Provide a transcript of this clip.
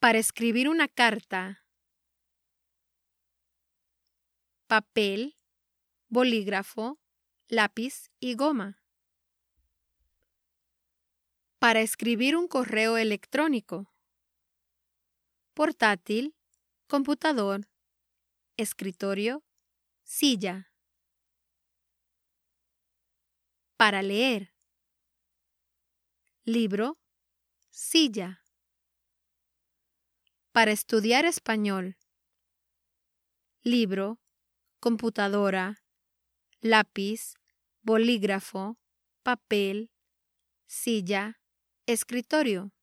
Para escribir una carta: papel, bolígrafo, lápiz y goma. Para escribir un correo electrónico: portátil, computador, escritorio, silla. Para leer: libro, silla. Para estudiar español: libro, computadora, lápiz, bolígrafo, papel, silla, escritorio.